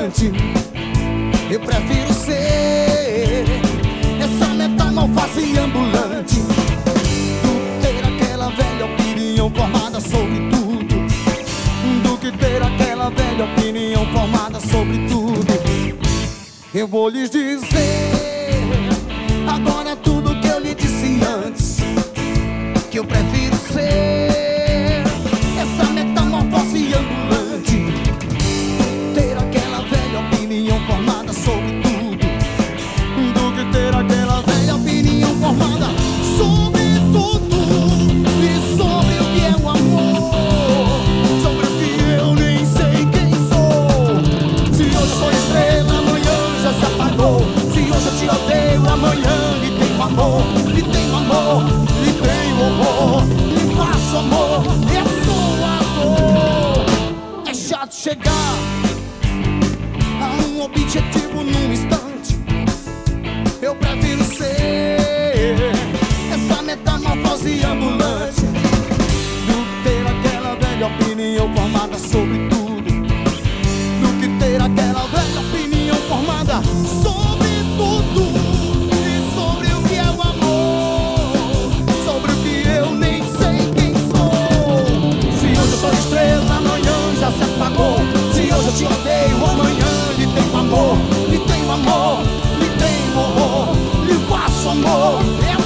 ambulante. Eu prefiro ser essa metamorfose ambulante do que ter aquela velha opinião formada sobre tudo, do que ter aquela velha opinião formada sobre tudo. Eu vou lhes dizer agora tudo que eu lhe disse antes, que eu prefiro ser essa metamorfose ambulante, ter aquela velha opinião formada sobre tudo, do que ter aquela velha opinião formada sobre tudo e sobre o que é o amor, sobre o que eu nem sei quem sou. Se hoje eu sou estrela, amanhã já se apagou. Se hoje eu te odeio, amanhã lhe tenho amor, lhe tenho amor, lhe tenho horror, lhe faço amor, é a sua dor. É chato chegar a um objetivo num instante. Eu prefiro ser essa metamorfose ambulante, do que ter aquela velha opinião formada sobre tudo, do que ter aquela velha opinião formada sobre tudo e sobre o que é o amor, sobre o que eu nem sei quem sou. Se hoje eu sou estrela, amanhã já se apagou. Se hoje eu te odeio, amanhã lhe tenho amor, lhe tenho amor, lhe tenho horror, lhe faço amor.